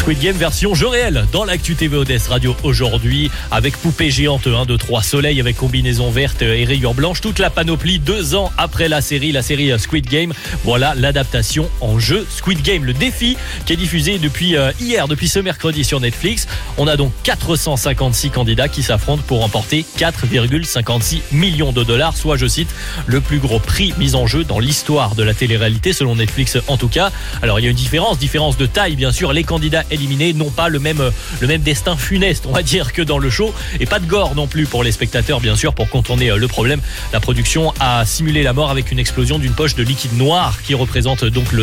Squid Game version jeu réel dans l'actu TV ODS Radio aujourd'hui avec poupée géante 1, 2, 3 soleil avec combinaison verte et rayures blanches. Toute la panoplie 2 ans après la série Squid Game. Voilà l'adaptation en jeu Squid Game. Le défi qui est diffusé depuis hier, depuis ce mercredi sur Netflix. On a donc 456 candidats qui s'affrontent pour remporter 4,56 millions de dollars, soit, je cite, le plus gros prix mis en jeu dans l'histoire de la télé-réalité, selon Netflix en tout cas. Alors il y a une différence de taille, bien sûr. Les candidats éliminés n'ont pas le même destin funeste, on va dire, que dans le show, et pas de gore non plus pour les spectateurs, bien sûr. Pour contourner le problème, la production a simulé la mort avec une explosion d'une poche de liquide noir qui représente donc le